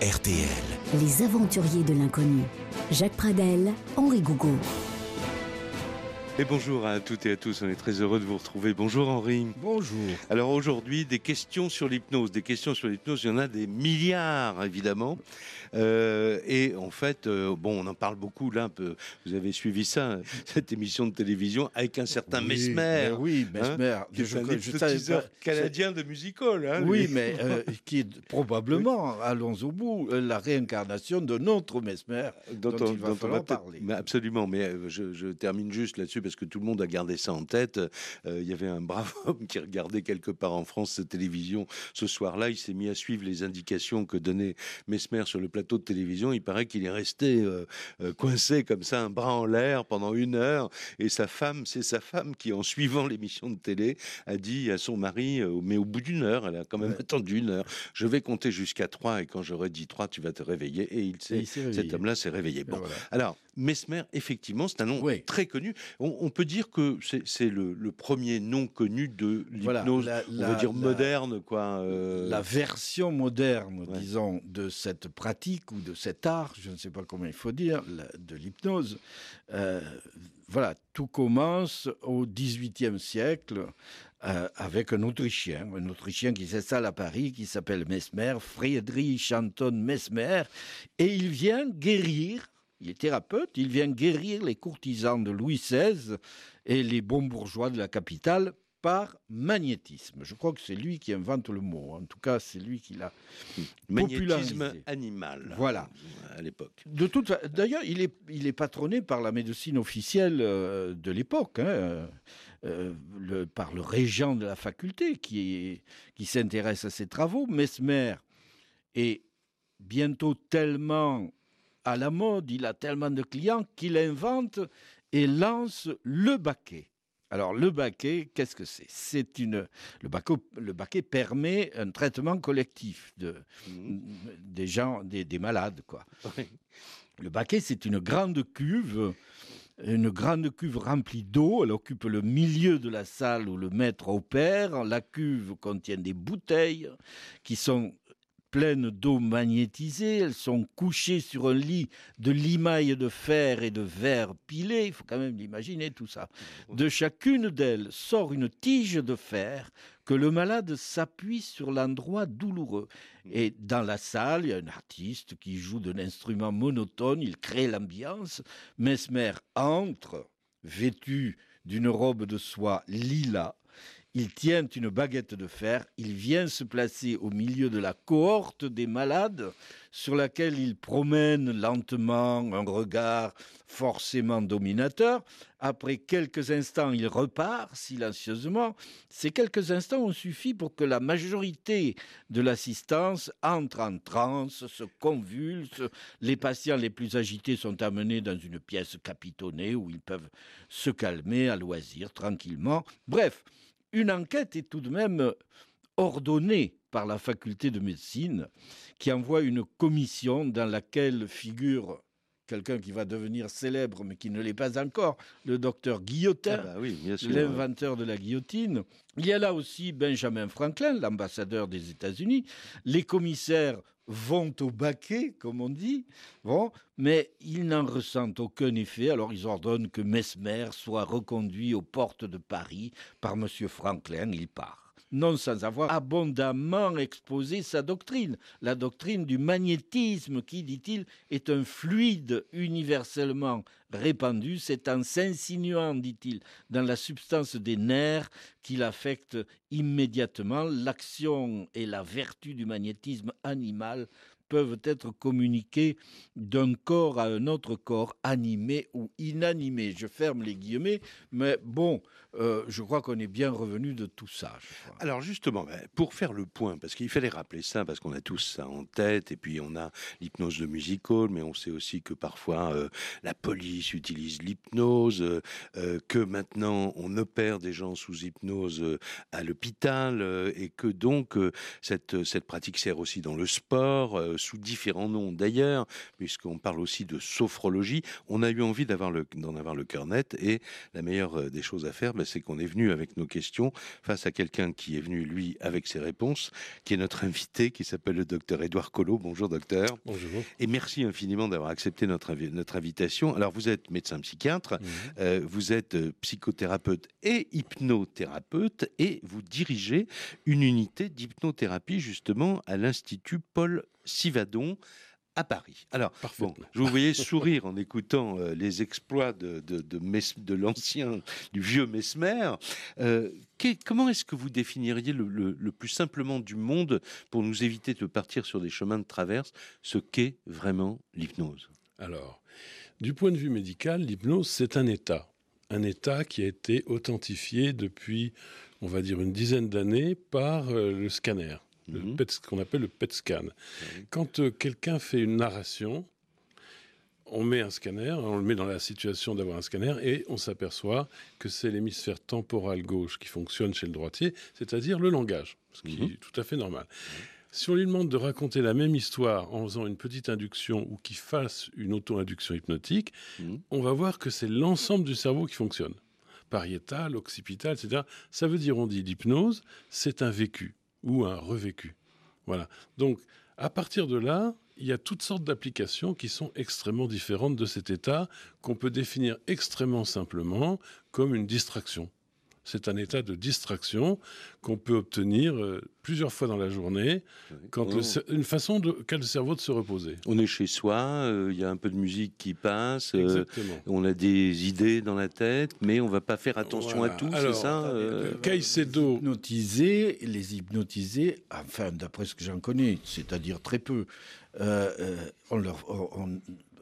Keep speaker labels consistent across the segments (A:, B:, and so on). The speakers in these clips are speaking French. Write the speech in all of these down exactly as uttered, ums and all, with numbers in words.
A: R T L.
B: Les aventuriers de l'inconnu. Jacques Pradel, Henri Gougaud.
C: Et bonjour à toutes et à tous, on est très heureux de vous retrouver. Bonjour Henri.
D: Bonjour.
C: Alors aujourd'hui, des questions sur l'hypnose. Des questions sur l'hypnose, il y en a des milliards évidemment. Euh, et en fait, euh, bon, on en parle beaucoup là, un peu. Vous avez suivi ça, cette émission de télévision avec un certain
D: oui,
C: Mesmer.
D: Oui, Mesmer.
C: Hein, qui est un hypnotiseur canadien de music hall. Hein,
D: oui,
C: lui.
D: mais euh, qui est probablement, oui. allons au bout, la réincarnation de notre Mesmer dont, dont on, il va dont falloir on va parler.
C: Mais absolument, mais euh, je, je termine juste là-dessus parce que tout le monde a gardé ça en tête. Euh, il y avait un brave homme qui regardait quelque part en France cette télévision ce soir-là. Il s'est mis à suivre les indications que donnait Mesmer sur le plateau de télévision. Il paraît qu'il est resté euh, euh, coincé comme ça, un bras en l'air pendant une heure. Et sa femme, c'est sa femme qui, en suivant l'émission de télé, a dit à son mari, euh, mais au bout d'une heure, elle a quand même ouais. attendu une heure, je vais compter jusqu'à trois et quand j'aurai dit trois, tu vas te réveiller. Et il s'est, et il s'est cet homme-là s'est réveillé. Bon, voilà. Alors, Mesmer, effectivement, c'est un nom oui. très connu. On, on peut dire que c'est, c'est le, le premier nom connu de l'hypnose, voilà, la, on va dire la, moderne, quoi. Euh...
D: La version moderne,
C: ouais.
D: disons, de cette pratique ou de cet art, je ne sais pas comment il faut dire, la, de l'hypnose. Euh, voilà, tout commence au dix-huitième siècle euh, avec un Autrichien, un Autrichien qui s'installe à Paris, qui s'appelle Mesmer, Friedrich Anton Mesmer, et il vient guérir. Il est thérapeute, il vient guérir les courtisans de Louis seize et les bons bourgeois de la capitale par magnétisme. Je crois que c'est lui qui invente le mot. En tout cas, c'est lui qui l'a
C: magnétisme
D: popularisé.
C: Animal.
D: Voilà.
C: À l'époque.
D: De toute fa... D'ailleurs, il est, il est patronné par la médecine officielle euh, de l'époque, hein, euh, le, par le régent de la faculté qui, est, qui s'intéresse à ses travaux. Mesmer est bientôt tellement à la mode, il a tellement de clients qu'il invente et lance le baquet. Alors, le baquet, qu'est-ce que c'est ? C'est une... Le baquet, le baquet permet un traitement collectif de, mmh. des gens, des, des malades, quoi. Oui. Le baquet, c'est une grande cuve, une grande cuve remplie d'eau. Elle occupe le milieu de la salle où le maître opère. La cuve contient des bouteilles qui sont pleines d'eau magnétisée, elles sont couchées sur un lit de limaille de fer et de verre pilé, il faut quand même l'imaginer tout ça. De chacune d'elles sort une tige de fer que le malade s'appuie sur l'endroit douloureux. Et dans la salle, il y a un artiste qui joue d'un instrument monotone, il crée l'ambiance. Mesmer entre, vêtu d'une robe de soie lilas. Il tient une baguette de fer, il vient se placer au milieu de la cohorte des malades sur laquelle il promène lentement un regard forcément dominateur. Après quelques instants, il repart silencieusement. Ces quelques instants ont suffi pour que la majorité de l'assistance entre en transe, se convulse. Les patients les plus agités sont amenés dans une pièce capitonnée où ils peuvent se calmer à loisir, tranquillement. Bref, une enquête est tout de même ordonnée par la faculté de médecine qui envoie une commission dans laquelle figure quelqu'un qui va devenir célèbre mais qui ne l'est pas encore, le docteur Guillotin,
C: ah bah oui, bien sûr,
D: l'inventeur de la guillotine. Il y a là aussi Benjamin Franklin, l'ambassadeur des États-Unis. Les commissaires vont au baquet, comme on dit, bon, mais ils n'en ressentent aucun effet. Alors ils ordonnent que Mesmer soit reconduit aux portes de Paris par M. Franklin. Il part. Non sans avoir abondamment exposé sa doctrine, la doctrine du magnétisme qui, dit-il, est un fluide universellement répandu. C'est en s'insinuant, dit-il, dans la substance des nerfs qu'il affecte immédiatement. L'action et la vertu du magnétisme animal peuvent être communiquées d'un corps à un autre corps, animé ou inanimé. Je ferme les guillemets, mais bon, euh, je crois qu'on est bien revenu de tout ça.
C: Alors justement, pour faire le point, parce qu'il fallait rappeler ça, parce qu'on a tous ça en tête, et puis on a l'hypnose de music hall, mais on sait aussi que parfois euh, la police utilise l'hypnose, euh, que maintenant on opère des gens sous hypnose euh, à l'hôpital euh, et que donc euh, cette, cette pratique sert aussi dans le sport, euh, sous différents noms d'ailleurs, puisqu'on parle aussi de sophrologie. On a eu envie d'avoir le, d'en avoir le cœur net et la meilleure euh, des choses à faire, ben, c'est qu'on est venu avec nos questions face à quelqu'un qui est venu, lui, avec ses réponses, qui est notre invité, qui s'appelle le docteur Édouard Collot. Bonjour docteur.
A: Bonjour.
C: Et merci infiniment d'avoir accepté notre, invi- notre invitation. Alors vous êtes médecin psychiatre, mmh. euh, vous êtes euh, psychothérapeute et hypnothérapeute et vous dirigez une unité d'hypnothérapie justement à l'Institut Paul Sivadon à Paris. Alors, bon, je vous voyais sourire en écoutant euh, les exploits de, de, de, Mes, de l'ancien, du vieux Mesmer. Euh, qu'est, comment est-ce que vous définiriez le, le, le plus simplement du monde, pour nous éviter de partir sur des chemins de traverse, ce qu'est vraiment l'hypnose ?
A: Alors, du point de vue médical, l'hypnose, c'est un état. Un état qui a été authentifié depuis, on va dire, une dizaine d'années par euh, le scanner. Le P E T, ce qu'on appelle le P E T scan. Mmh. Quand euh, quelqu'un fait une narration, on met un scanner, on le met dans la situation d'avoir un scanner et on s'aperçoit que c'est l'hémisphère temporal gauche qui fonctionne chez le droitier, c'est-à-dire le langage, ce qui mmh. est tout à fait normal. Mmh. Si on lui demande de raconter la même histoire en faisant une petite induction ou qu'il fasse une auto-induction hypnotique, mmh. on va voir que c'est l'ensemble du cerveau qui fonctionne. Pariétal, occipital, et cetera. Ça veut dire, on dit, l'hypnose, c'est un vécu ou un revécu. Voilà. Donc, à partir de là, il y a toutes sortes d'applications qui sont extrêmement différentes de cet état qu'on peut définir extrêmement simplement comme une distraction. C'est un état de distraction qu'on peut obtenir euh, plusieurs fois dans la journée, quand oh. le, une façon de, qu'a le cerveau de se reposer.
C: On est chez soi, il euh, y a un peu de musique qui passe, euh, on a des idées dans la tête, mais on ne va pas faire attention voilà. à tout, Alors, c'est ça euh...
D: Caicedo. Hypnotiser, les hypnotiser, enfin d'après ce que j'en connais, c'est-à-dire très peu, euh, euh, on, leur, on,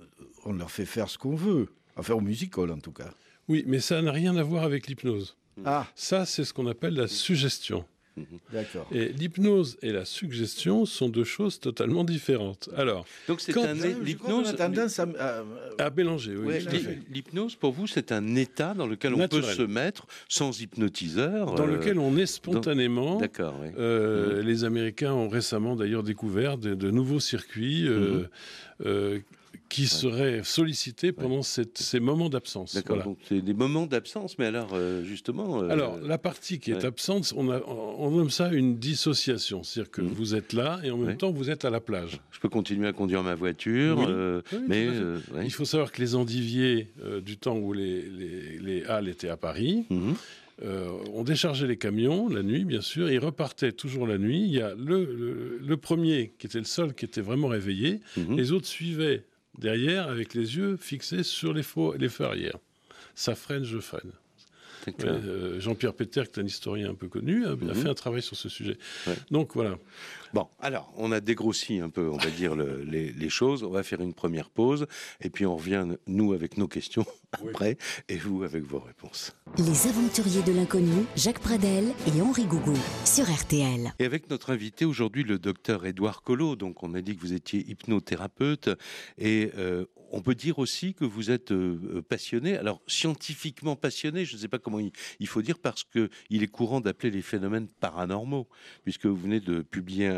D: on leur fait faire ce qu'on veut, enfin au musical en tout cas.
A: Oui, mais ça n'a rien à voir avec l'hypnose.
D: Ah.
A: Ça, c'est ce qu'on appelle la suggestion.
D: D'accord.
A: Et l'hypnose et la suggestion sont deux choses totalement différentes. Alors,
C: donc c'est un é- l'hypnose
D: a tendance à, à,
A: à mélanger. Oui,
C: ouais, l'hypnose pour vous, c'est un état dans lequel Naturel. on peut se mettre sans hypnotiseur,
A: dans euh, lequel on est spontanément.
C: Dans... D'accord. Oui.
A: Euh,
C: mmh.
A: Les Américains ont récemment d'ailleurs découvert de, de nouveaux circuits. Euh, mmh. euh, qui seraient sollicités pendant ouais. cette, ces moments d'absence.
C: D'accord,
A: voilà.
C: donc c'est des moments d'absence, mais alors, euh, justement... Euh,
A: alors, la partie qui est ouais. absente, on, a, on nomme ça une dissociation, c'est-à-dire que mmh. vous êtes là et en même ouais. temps, vous êtes à la plage.
C: Je peux continuer à conduire ma voiture, oui. euh, oui, mais... Euh, ouais.
A: Il faut savoir que les endiviers, euh, du temps où les, les, les halles étaient à Paris... Mmh. Euh, on déchargeait les camions la nuit, bien sûr, et ils repartaient toujours la nuit. Il y a le, le, le premier, qui était le seul, qui était vraiment réveillé. Mmh. Les autres suivaient derrière, avec les yeux fixés sur les feux, les feux arrière. Ça freine, je freine. Euh, Jean-Pierre Péter, qui est un historien un peu connu, a, mmh. a fait un travail sur ce sujet. Ouais. Donc voilà.
C: Bon, alors, on a dégrossi un peu, on va dire, le, les, les choses. On va faire une première pause, et puis on revient, nous, avec nos questions après, oui. et vous, avec vos réponses.
B: Les aventuriers de l'inconnu, Jacques Pradel et Henri Gougaud, sur R T L.
C: Et avec notre invité aujourd'hui, le docteur Édouard Collot. Donc, on a dit que vous étiez hypnothérapeute, et euh, on peut dire aussi que vous êtes euh, passionné, alors scientifiquement passionné, je ne sais pas comment il, il faut dire, parce qu'il est courant d'appeler les phénomènes paranormaux, puisque vous venez de publier